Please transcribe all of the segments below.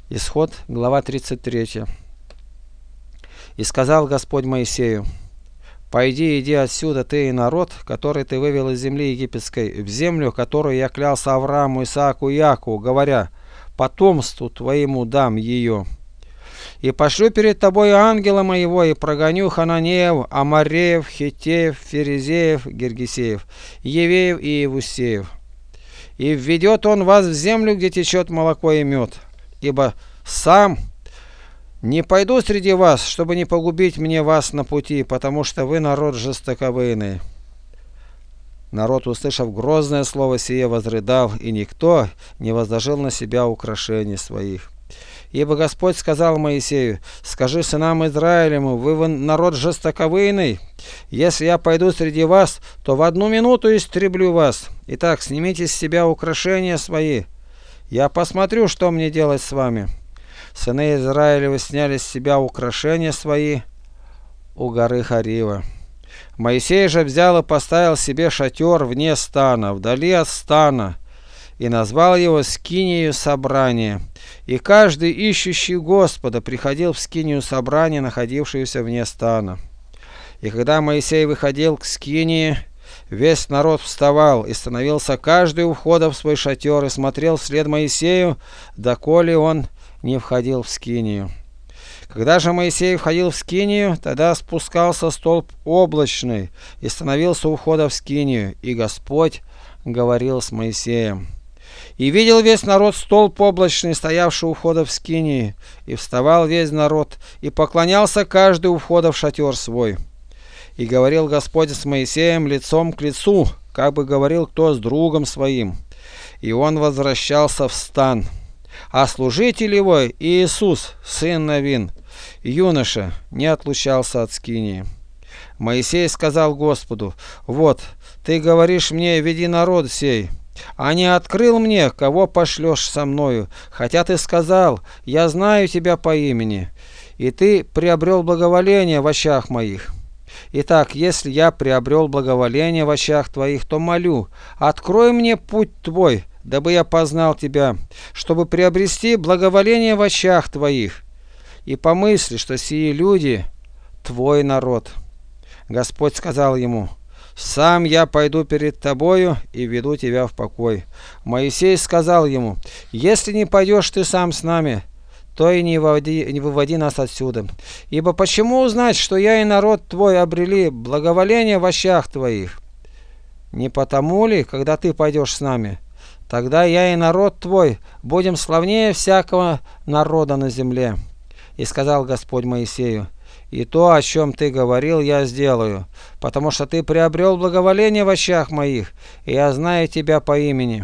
Исход, глава 33. «И сказал Господь Моисею: пойди, иди отсюда, ты и народ, который ты вывел из земли египетской, в землю, которую я клялся Аврааму, Исааку и Якову, говоря: потомству твоему дам ее. И пошлю перед тобой ангела моего, и прогоню Хананеев, Амореев, Хиттеев, Ферезеев, Гергесеев, Евеев и Иевусеев. И введет он вас в землю, где течет молоко и мед. Ибо сам не пойду среди вас, чтобы не погубить мне вас на пути, потому что вы народ жестоковыйный». Народ, услышав грозное слово сие, возрыдал, и никто не возложил на себя украшений своих. Ибо Господь сказал Моисею: «Скажи сынам Израилевым: вы народ жестоковыйный. Если я пойду среди вас, то в одну минуту истреблю вас. Итак, снимите с себя украшения свои. Я посмотрю, что мне делать с вами». Сыны Израилевы сняли с себя украшения свои у горы Харива. Моисей же взял и поставил себе шатер вне стана, вдали от стана, и назвал его скинию собрания. И каждый ищущий Господа приходил в скинию собрания, находившуюся вне стана. И когда Моисей выходил к скинии, весь народ вставал, и становился каждый у входа в свой шатер, и смотрел вслед Моисею, доколе он не входил в скинию. Когда же Моисей входил в скинию, тогда спускался столб облачный и становился у входа в скинию, и Господь говорил с Моисеем. И видел весь народ столб облачный, стоявший у входа в скинии, и вставал весь народ, и поклонялся каждый у входа в шатер свой. И говорил Господь с Моисеем лицом к лицу, как бы говорил кто с другом своим. И он возвращался в стан. А служитель его, Иисус, сын Навин, юноша, не отлучался от скинии. Моисей сказал Господу: «Вот, ты говоришь мне: веди народ сей, а не открыл мне, кого пошлешь со мною, хотя ты сказал: я знаю тебя по имени, и ты приобрел благоволение в очах моих. Итак, если я приобрел благоволение в очах твоих, то молю: открой мне путь твой, дабы я познал тебя, чтобы приобрести благоволение в очах твоих. И помысли, что сии люди твой народ». Господь сказал ему: «Сам я пойду перед тобою и веду тебя в покой». Моисей сказал ему: «Если не пойдешь ты сам с нами, то и не выводи нас отсюда. Ибо почему узнать, что я и народ твой обрели благоволение в очах твоих? Не потому ли, когда ты пойдешь с нами, тогда я и народ твой будем славнее всякого народа на земле?» И сказал Господь Моисею: «И то, о чем ты говорил, я сделаю, потому что ты приобрел благоволение в очах моих, и я знаю тебя по имени».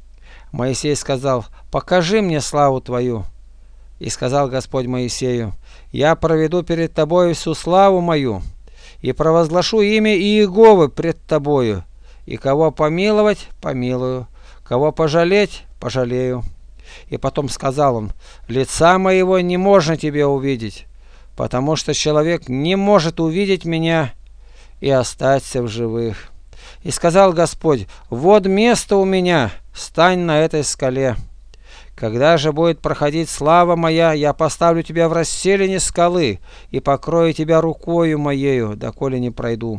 Моисей сказал: «Покажи мне славу твою». И сказал Господь Моисею: «Я проведу перед тобою всю славу мою, и провозглашу имя Иеговы пред тобою, и кого помиловать, помилую, кого пожалеть, пожалею». И потом сказал он: «Лица моего не можно тебе увидеть, потому что человек не может увидеть меня и остаться в живых». И сказал Господь: «Вот место у меня, стань на этой скале. Когда же будет проходить слава моя, я поставлю тебя в расселине скалы и покрою тебя рукою моею, доколе не пройду.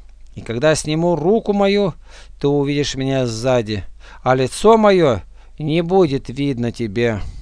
И когда сниму руку мою, ты увидишь меня сзади, а лицо мое не будет видно тебе».